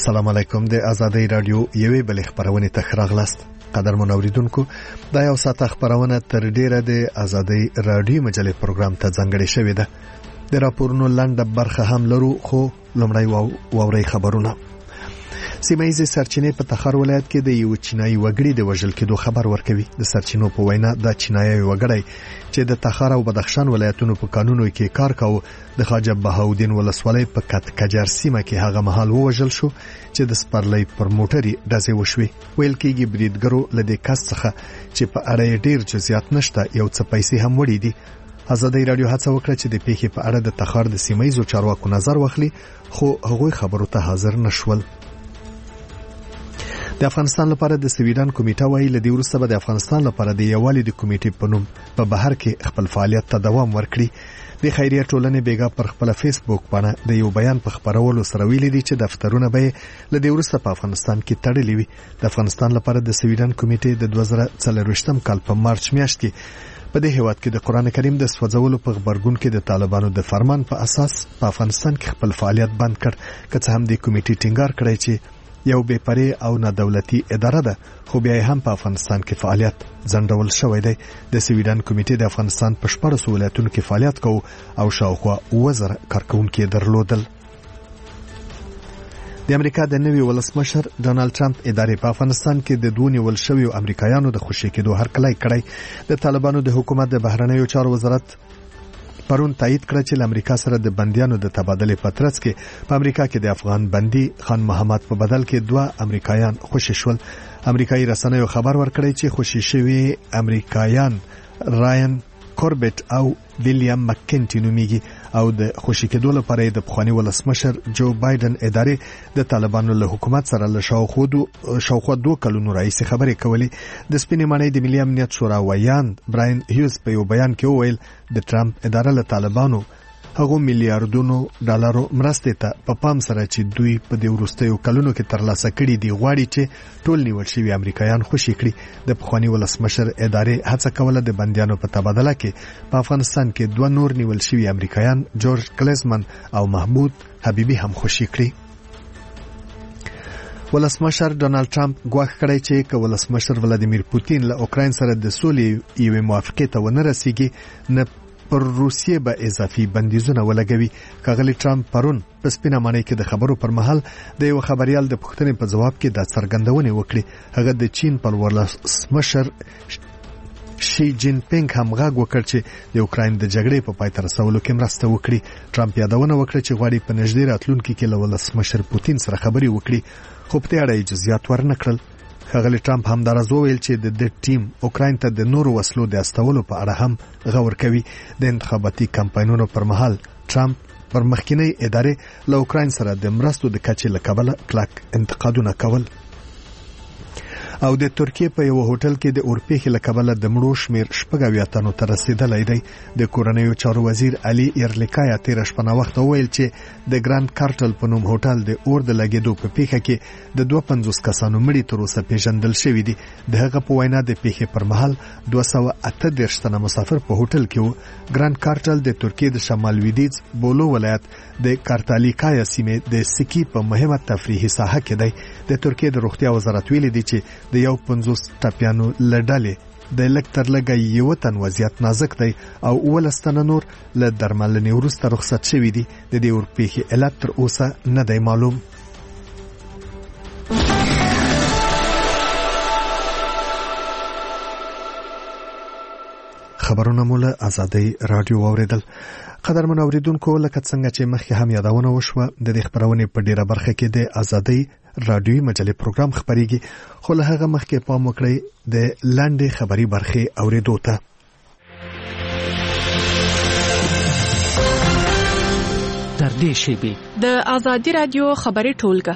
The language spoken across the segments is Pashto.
السلام علیکم. د آزادۍ رادیو یوې بل خبرونه ته راغلاست. قدرمن اوریدونکو، دا یو ساعت خبرونه تر ډیره د آزادۍ رادیو مجلې پروګرام ته ځانګړې شوې ده. د راپورونو لنډه برخه هم لرو، خو لومړی واوري خبرونه. سیمایي سرچینې په تخار ولایت کې د یو چینایي وګړي د وژل کېدو خبر ورکوي. د سرچینو په وینا د چینایي وګړي چې د تخار او بدخشان ولایتونو په قانونو کې کار کاوه د خواجه بهاودین ولسوالۍ په کټکجر سیمه کې هغه مهال وژل شو چې د سپرلۍ پر موټري ډزې وشوي. ویل کېږي بریدګرو لدې کس څخه چې په اړه ډیر جزئیات نشته یو څه پیسې هم وړي دي. آزادۍ رادیو هڅه وکړه چې د پیښې په اړه د تخار د سیمایي چارواکو نظر واخلي، خو هغوی خبرو ته حاضر نشول. د افغانستان لپاره د سویډن کمیټه وايي لدې وروسته به د افغانستان لپاره د یووالي د کمیټې په نوم په بهر کې خپل فعالیت ته دوام ورکړي. د خیریه ټولنې بیګا پر خپل فیسبوک باندې د یو بیان په خبرولو سره ویلي دي چې دفترونه به لدې وروسته په افغانستان کې تړلي وي. د افغانستان لپاره د سویډن کمیټې د 2024 کال په مارچ میاشت کې په دې هیواد کې د قران کریم د سوځولو په خبرګون کې د طالبانو د فرمان په اساس په افغانستان کې خپل فعالیت بند کړ. که څه هم د کمیټې ټینګار کړی چې یو بے پرې او نه دولتي اداره ده، خو بیا هم په افغانستان کې فعالیت ځنډول شوی دی. د سویډن کمیټې د افغانستان په 14 ولایتونو کې فعالیت کوي او شاوخوا 1000 کارکونکي درلودل. د امریکا د نوي ولسمشر ډونالد ټرمپ ادارې په افغانستان کې د دوه نیول شویو امریکایانو د خوشي کېدو هرکلی کړی. د طالبانو د حکومت د بهرنیو چارو وزارت پرون تایید کړ چې امریکا سره د بنديانو د تبادله په ترڅ کې په امریکا کې د افغان بندي خان محمد په بدل کې 2 امریکایان خوشي شول. امریکایي رسنیو خبر ورکړی چې خوشي شوی امریکایان راین کوربټ او ویلیام مکینټی نومیږي او د خوشي کېدو لپاره د پخوانی ولسمشر جو بایدن ادارې د طالبانو له حکومت سره له شاوخوا 2 کلونو راځي خبرې کولې. د سپینې ماڼۍ د ملي امنیت شورا ویان براین هیوز په یو بیان کې وویل د ټرمپ اداره له طالبانو هغه میلیارډونو ډالرو مرستې ته په پام سره چې دوی په دې وروستیو کلونو کې ترلاسه کړي دي غواړي چې ټول نیول شوی امریکایان خوشي کړي. د پخوانی ولسمشر ادارې هڅه کوله د بنديانو په تبادله کې په افغانستان کې 2 نور نیول شوی امریکایان جورج کلیزمن او محمود حبیبي هم خوشي کړي. ولسمشر ډونالد ټرمپ ګواښ کړی چې که ولسمشر ولادیمیر پوتین له اوکراین سره د سولې یوې موافقې ته ونه رسیږي نه پر روسیې به اضافي بندیزونه ولګوي. ښاغلی ټرمپ پرون په سپینه ماڼۍ کې د خبرو پر مهال د یو خبريال د پوښتنې په جواب کې د څرګندونې وکړي. هغه د چین پر ولسمشر شي جین پینګ هم غږ وکړ چې د اوکراین د جګړې په پای ته رسولو کې مرسته وکړي. ټرمپ یادونه وکړه چې غواړي په نږدې راتلونکي کې له ولسمشر پوتین سره خبرې وکړي، خو په دې اړه جزئیات ورنکړل. ښاغلی ټرمپ هم دا راځویل چې د ټیم اوکراین ته د نورو وسلو د استولو په اړه هم غور کوي. د انتخاباتي کمپاینونو پر مهال ټرمپ پر مخکینی ادارې له اوکراین سره د مرستو د کچې له کبله کلک انتقادونه کول. او د ترکیه په یو هوټل کې د اورپېخ له کبله د مړو شمیر 80 تنو ته رسیدلی دی. د کورنیو چارو وزیر علي ایرلیکایا تیر شپه وخت وویل چې د ګراند کارټل په نوم هوټل د اور د لګیدو په پیښه کې د 52 کسانو مړي تر اوسه پیژندل شوی دي. د هغه په وینا د پیښې پر مهال 238 تنه مسافر په هوټل کې وو. ګراند کارټل د ترکیه د شمال لویدیځ بولو ولایت د کارتالیکایا سیمې د سکی په مهمه تفریحي ساحه کې دی. د ترکیه د روغتیا وزارت ویلي دی چې د یو 50 ټاپیانو لړلې د لکتر لګي یو تن وضعیت نازک دی او ولستانه نور له درملنې وروسته رخصت شوی دي. د دې اورپېخي علت تر اوسه نه دی معلوم. خبرونه مو له آزادۍ رادیو اوریدل. قدرمن اوریدونکو، لکه څنګه چې مخکې هم یادونه وشوه د دې خبرونې په ډیره برخه کې د آزادۍ رادیوي مجلې پروګرام خبريږي، خو له هغه مخکې پام وکړئ د لاندې خبري برخه اوریدو ته. تر دې شیبې د آزادۍ رادیو خبري ټولګه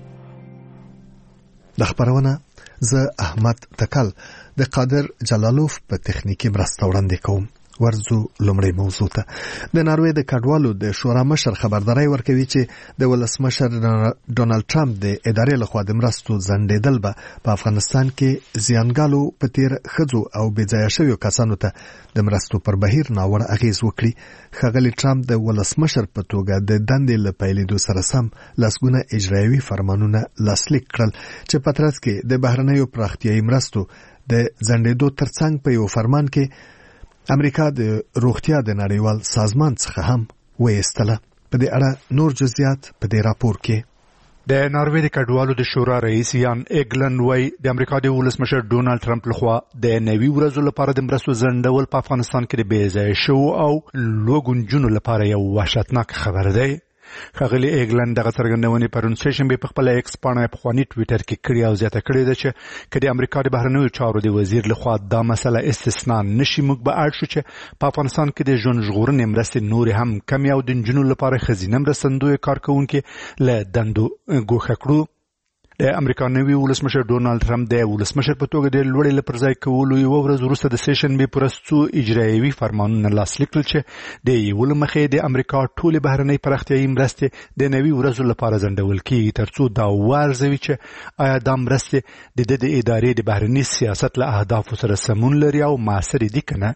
د خبرونه زه احمد تکل د قادر جلالوف په تخنیکی مرسته وړاندې کوم. ورزو لومړی موضوع ته د ناروې د کډوالو د شورا مشر خبرداري ورکوي چې د ولسمشر ډونالد ټرمپ د ادارې لخوا د مرستو ځنډېدل به په افغانستان کې زیانګالو په تیر خځو او بېځایه شویو کسانو ته د مرستو پر بهیر ناوړه اغیز وکړي. ښاغلي ټرمپ د ولسمشر په توګه د دندې له پیلېدو سره سم لسګونه اجرایوي فرمانونه لاسلیک کړل چې په ترڅ کې د بهرنیو پراختیایي مرستو د ځنډېدو ترڅنګ په یو فرمان کې امریکا د روغتیا د نړیوال سازمان څخه هم وایستله. په دې اړه نور جزئیات په دې راپور کې. د ناروې د کډوالو د شورا رئیس یان ایګلن وای د امریکا د ولسمشر ډونالد ټرمپ لخوا د نوي ورځو لپاره د مرستو ځنډول په افغانستان کې د بېځایه شو او لوګونجونو لپاره یو وحشتناک خبر دی. ښاغلي ایګلن دغه څرګندونې پرون سېشنبې په خپل ایکس پاڼه په خواني ټویټر کې کړې او زیاته کړې ده چې کله امریکا د بهرنیو چارو د وزیر لخوا دا مسله استثنا نشي موږ به اړ شو چې په افغانستان کې د ژوند ژغورنې مرستې نور هم کم او د نجونو لپاره خزینه مرستندوی کارکونکو له دندو ګوښه کړو. د امریکا نوي ولسمشر ډونالد ټرمپ د ولسمشر په توګه د لوړې لپرځای کولو یو ورځ وروسته د سېشنبې پرستو اجرایوي فرمانونه لاسلیک کړل چې د یو لمخې د امریکا ټول بهرنۍ پراختیایي مرستې د نوي ورځو لپاره ځنډول کیږي ترڅو دا وارزوي چې آیا دا مرستې د ادارې د بهرني سیاست له اهدافو سره سمون لري او معاصر دي کنه.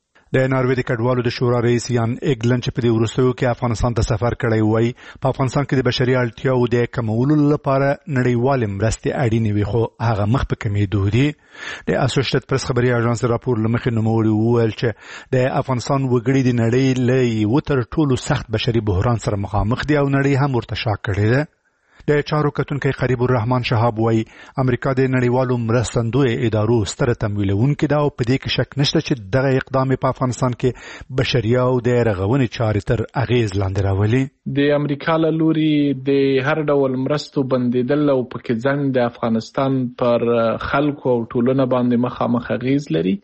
د ناروې د کډوالو د شورا رئیس یان ایګلن چې په دې وروستیو کې افغانستان ته سفر کړی وای په افغانستان کې د بشري اړتیاو د کمولو لپاره نړیوال مرستې اړینې وي خو هغه مخ په کمیدو دي. د اسوسییټډ پریس خبري اژانس راپور لمخې نوموړي وویل چې د افغانستان وګړي د نړۍ له یو تر ټولو سخت بشري بحران سره مخامخ دي او نړۍ هم ورته شاک کړې ده. د چارو کتونکي قریب الرحمن شهاب وای امریکا د نړیوالو مرستندوی ادارو ستره تمویلونکې ده او په دې کې شک نشته چې دغه اقدام په افغانستان کې بشري او د رغونې چارې تر اغیز لاندې راولي. د امریکا له لوري د هر ډول مرستو بندیدل او پکې ځنډ د افغانستان پر خلکو او ټولنه باندې مخامخ اغیز لري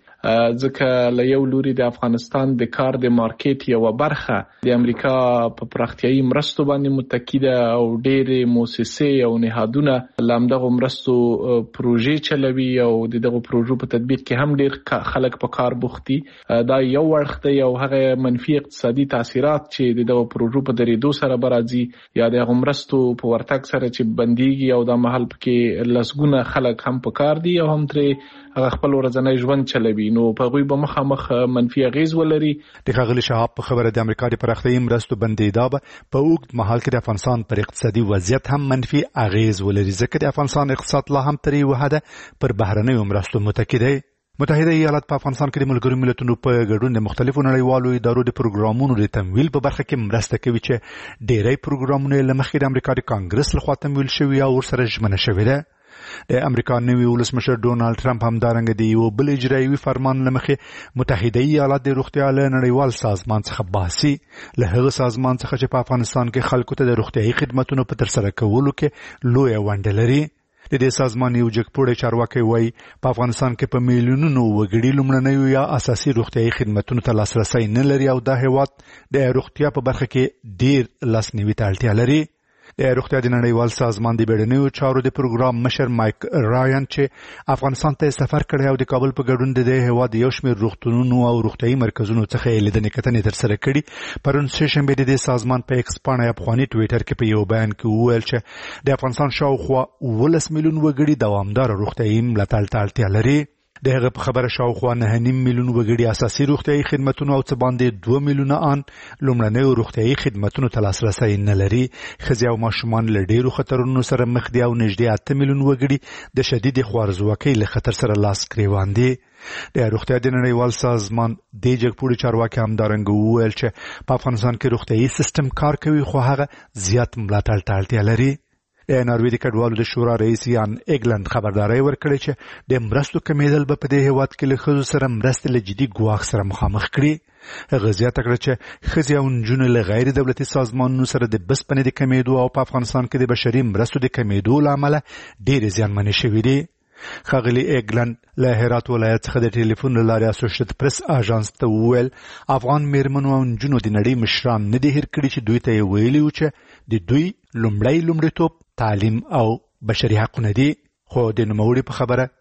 ځکه له یو لوري د افغانستان د کار د مارکیټ یو برخه د امریکا په پراختیایي مرستو باندې متکی ده او ډېرې مؤسسې او نهادونه لامدغه مرستو پروژې چلوي او دغه پروژو په تطبیق کې هم ډېر خلک په کار بوختي. دا یو وخت یو هغه منفي اقتصادي تاثیرات چې دغه پروژو په درېدو سره برازي یا د مرستو په ورتګ سره چې بنديږي او د محل کې لسګونه خلک هم په کار دي او هم ترې هغه خپل ورځنی ژوند چلوي نو په غوي به مخامخ منفي اغیز ولري. د ښاغلي شهاب په خبره د امریکا د پراختیایي مرستو بندیدا په اوږد مهال کې د افغانستان پر اقتصادي وضعیت هم منفي اغیز ولري ځکه د افغانستان اقتصاد لا هم تر یو حده پر بهرنیو مرستو متکی دی. متحده ایالات په افغانستان کې د ملګرو ملتونو په ګډون د مختلفو نړیوالو ادارو د پروګرامونو د تمویل په برخه کې مرسته کوي چې ډېری پروګرامونه له مخکې د امریکا د کانګرس لخوا تمویل شوي او ورسره ژمنه شوې ده. د امریکا نوي ولسمشر ډونالد ټرمپ هم دارنګ دی یو بل اجرایوي فرمان لمخې متحده ایالات د روغتیا له نړیوال سازمان څخه باسي له هغه سازمان څخه چې په افغانستان کې خلکو ته د روغتیایي خدماتو په ترسره کولو کې لوی ونډه لري. د دې سازمان یو جګپوړی چارواکي وایي په افغانستان کې په میلیونونو وګړي لومړنیو یا اساسي روغتیایي خدماتو ته لاسرسي نه لري او دا هیواد د روغتیا په برخه کې ډیر لاسنیوي ته اړتیا لري. د روغتیا د نړیوال سازمان د بیړنیو چارو د پروګرام مشر مایک رایان چې افغانستان ته سفر کړی او د کابل په ګډون د هیواد یو شمېر روغتونونو او روغتیایي مرکزونو څخه لیدنې کتنې ترسره کړي پرون سېشنبې د سازمان په ایکس پاڼه افغاني ټویټر کې په یو بیان کې وویل چې د افغانستان شاوخوا 19 میلیون وګړي دوامدار روغتیایي ملاتړ ته اړتیا لري. د هغه په خبره شاوخوا 9.5 میلیون وګړي اساسي روغتیایي خدماتونو او څه باندې 2 میلیونه ان لومړنیو روغتیایي خدماتونو ته لاسرسي نه لري. ښځې او ماشومان له ډېرو خطرونو سره مخ دي او نږدې 8 میلیون وګړي د شدید خوارځواکۍ له خطر سره لاس ګریوان دي. د روغتیا د نړیوال سازمان د جګپوړي چارواکي هم دارنګ وویل چې په افغانستان کې روغتیایي سیستم کار کوي خو هغه زیات ملاتړ ته اړتیا لري. د ناروې د کډوالو د شورا رئیس یان ایګلن خبرداري ورکړي چې د مرستو کمیدل به په دې هیواد کې له ښځو سره مرستې له جدي ګواښ سره مخامخ کړي. هغه زیاته کړه چې ښځې او نجونې له غیر دولتي سازمانونو سره د بسپنې د کمیدو او په افغانستان کې د بشري مرستو د کمیدو له امله ډېرې زیانمنې شوې دي. ښاغلي ایګلن له هرات ولایت څخه د ټلیفون له لارې اسوسییټډ پریس اژانس ته وویل افغان میرمنو او نجونو د نړۍ مشران نه دي هېر کړي چې دوی ته یې ویلي وو چې د دوی لومړیتوب تعلیم او بشري حقونه دي خو د نوموړي په خبره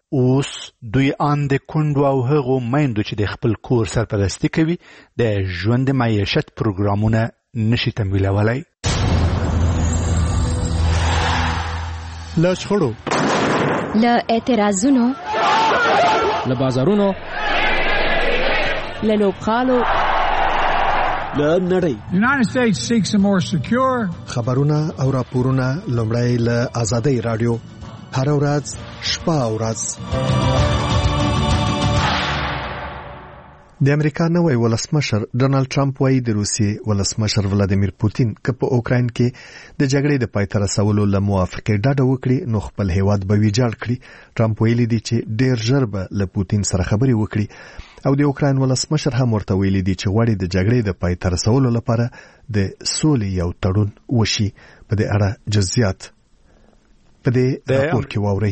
اوس دوی ان د کندو او هغو میندو چې د خپل کور سرپرستی کوي د ژوند معیشت پروګرامونه نشي تمویلولای. له شخړو، له اعتراضونو، له بازارونو، له لوبغالو، له نړۍ. United States seeks a more secure. خبرونه او راپورونه لومړی له آزادۍ رادیو هر ورځ شپه او ورځ. د امریکا نوی ولسمشر ډونالد ټرمپ وايي د روسیې ولسمشر ولادیمیر پوتین که په اوکراین کې د جګړې د پای ته رسولو له موافقې ډډه وکړي نو خپل هیواد به ویجاړ کړي. ټرمپ ویلي دی چې ډیر ژر به له پوتین سره خبرې وکړي او د اوکراین ولسمشر هم ورته ویلي دی چې غواړي د جګړې د پای ته رسولو لپاره د سولې یو تړون وشي. په دې اړه جزئیات په دې راپور کې واورئ.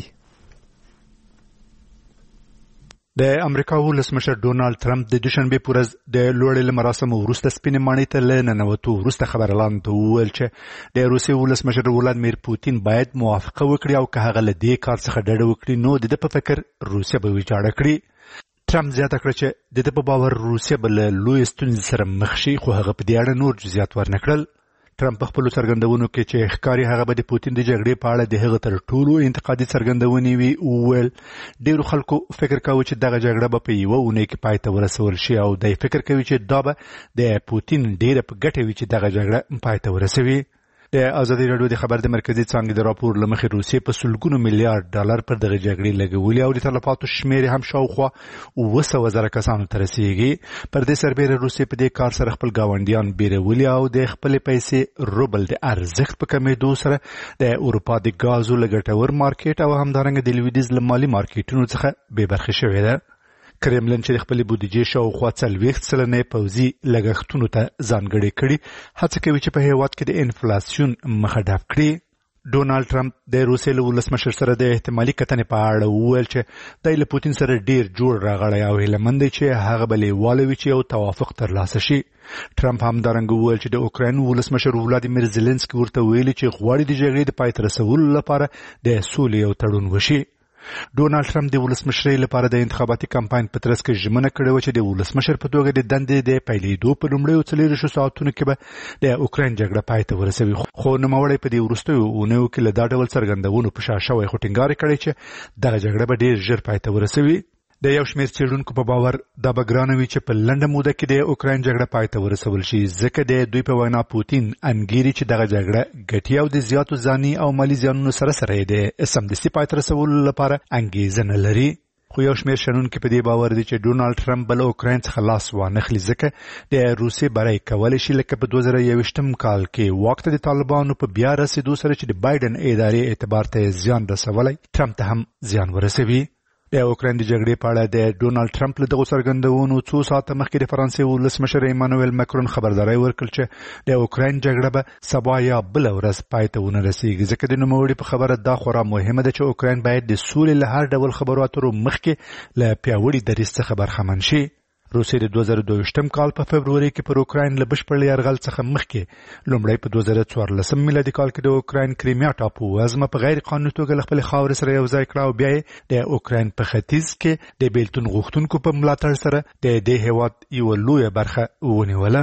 د امریکا ولسمشر ډونالد ټرمپ د دوشنبه په ورځ د لوړې مراسمو وروسته سپینې ماڼۍ ته لننوتو وروسته خبر اعلان وکړ چې د روسیې ولسمشر ولادیمیر پوتین باید موافقه وکړي او که هغه له دې کار څخه ډډه وکړي نو د په فکر روسیه به ویجاړه کړي. ټرمپ زیاته کړه چې د په باور روسیه به له لوی ستونزې سره مخ شي خو هغه په دې اړه نور جزئیات ورنکړل. ټرمپ په خپل څرګندونو کې چې ښکاری هغه به د پوتین د جګړې په اړه د هغه تر ټولو انتقادي څرګندونې وی وویل ډیرو خلکو فکر کاوه چې دغه جګړه به په یوه اونۍ کې پای ته ورسول شي او دای فکر کوي چې دا به د پوتین ډیره په ګټه وي چې دغه جګړه پای ته ورسوي. د ازادي راډیو د خبر د مرکزی څانګې د راپور لمخې روسیې په سلګونو میلیارډ ډالر پر دغه جګړې لګولې او د تلفاتو شمیر هم شاوخوا 200,000 کسانو ته رسیږي. پر دې سربېره روسیې په دې کار سره خپل گاونډیان بیرولي او د خپل پیسې روبل د ارزښت په کمیدو سره د اروپا د غازو لګټور مارکیټ او همدارنګه د لویدیز مالی مارکیټونو څخه بې برخې شوې ده. کرملن چې خپل بودیجه شاوخوا 40% پوځي لګښتونو ته ځانګړې کړي هڅه کوي چې په هیواد کې د انفلیسیون مخه ډب کړي. ډونالد ټرمپ د روسیې ولسمشر سره د احتمالي کتنې په اړه وویل چې د پوتین سره ډیر جوړ راغلی او هیلمند دی چې هغه بلې والوي چې یو توافق ترلاسه شي. ټرمپ هم دارنګ وویل چې د اوکراین ولسمشر ولادیمیر زيلنسکي ورته ویلي چې غواړي د جګړې د پای ته رسولو لپاره د سولې یو تړون وشي. ډونالد ټرمپ د ولسمشرۍ لپاره د انتخاباتي کمپاین په ترڅ کې ژمنه کړې و چې د ولسمشر په توګه د دندې د پیلېدو په لومړیو 40 ساعتونو کې به د اوکراین جګړه پای ته ورسوي خو نوموړی په دې وروستیو اونیو کې له دا ډول څرګندونو په شا شوی خو ټینګار کړی چې دغه جګړه به ډیر ژر پای ته ورسوي. د یو شمېر څېړونکو په باور دا به ګرانه وي چې په لنډه موده کې د اوکراین جګړه پای ته ورسول شي ځکه د دوی په وینا پوتین انګیري چې دغه جګړه ګټي او د زیاتو ځاني او مالی زیانونو سره سره د سمدستي پای ته رسولو لپاره انګیزه نه لري. خو یو شمېر شنونکي په دې باور دي چې ډونالد ټرمپ بل اوکراین څخه لاس وانخلي ځکه د روسیې برای کولی شي لکه په 2021 کال کې واک ته د طالبانو په بیا رسیدو سره چې د بایدن ادارې اعتبار ته زیان رسولی ټرمپ ته هم زیان ورسوي. د اوکراین د جګړې په اړه د ډونالد ټرمپ له دغو څرګندونو څو ساعته مخکې د فرانسې ولسمشر ایمانوئل ماکرون خبرداری ورکړ چې د اوکراین جګړه به سبا یا بل ورځ پای ته ونه رسیږي ځکه د نوموړي په خبره دا خورا مهمه ده چې اوکراین باید د سولې له هر ډول خبرو اترو مخکې له پیاوړي دریځ څخه برخمن شي. روسیې د 2022 کال په فبروري کې پر اوکراین له بشپړ یرغل څخه مخکې لومړی په 2014 میلادي کال کې د اوکراین کریمیا ټاپو وزمه په غیر قانوني توګه خپل خاور سره یو ځای کړه او بیا د اوکراین په ختیځ کې د بیلتون غوښتونکو په ملاتړ سره د دې هیواد یو لویه برخه ونیوله.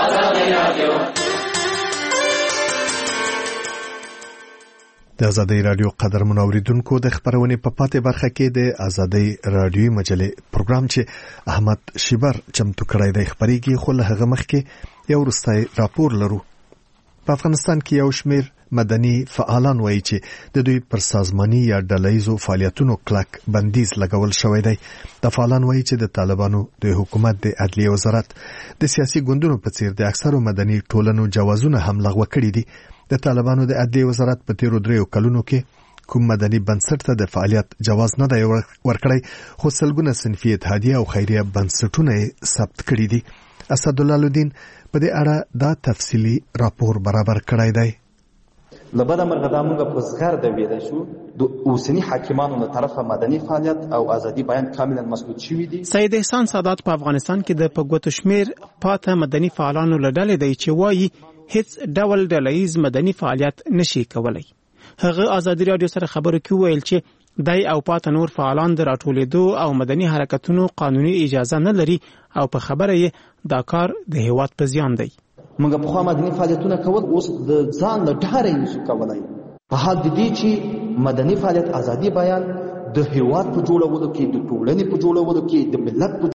د آزادۍ رادیو قدر منوریدونکو د خبرونې په پاتې برخه کې د آزادۍ رادیو مجلې پروګرام چې احمد شیبر چمتو کړی دی خبرېږي خو له هغه مخکې یو وروستی راپور لرو. په افغانستان کې یو شمېر مدني فعالان وایي چې د دوی پر سازماني یا ډلهییزو فعالیتونو کلک بندیز لګول شوی دی. د فعالان وایي چې د طالبانو د حکومت د عدلیې وزارت د سیاسي ګوندونو په څیر د اکثرو مدني ټولنو جوازونه هم لغوه کړي دي. د طالبانو د عدلیې وزارت په تیرو 3 کلونو کې کوم مدني بنسټ ته د فعالیت جواز نه دی ورکړی خو سلګونه صنفي اتحادیه او خیریه بنسټونه ثبت کړي دي. اسدالله الدین په دې اړه دا تفصیلی راپور برابر کړی دی. لبدا مرغدا موږ په صغر د ویل شو د اوسنی حاکمانو له طرفه مدني فعالیت او ازادي بیان کاملا مسدود شوی دي. سید احسان سادات په افغانستان کې د پګوتو شمیر پاته مدني فعالانو له ډلې دی چې وایي هیڅ ډول ډلهییز مدني فعالیت نشي کولای. هغه آزادي رادیو سره خبرو کې ویل چې دای او پاته نور فعالان د راټولېدو او مدني حرکتونو قانوني اجازه نه لري او په خبره یې دا کار د هیواد په زیان دی. موږ په خوا مدني فعالیتونه کول اوس د ځان له ډاره نشو کولای په حال د دې چې مدني فعالیت ازادي بیان د هیواد په جوړولو کې د ټولنې په جوړولو کې د ملت په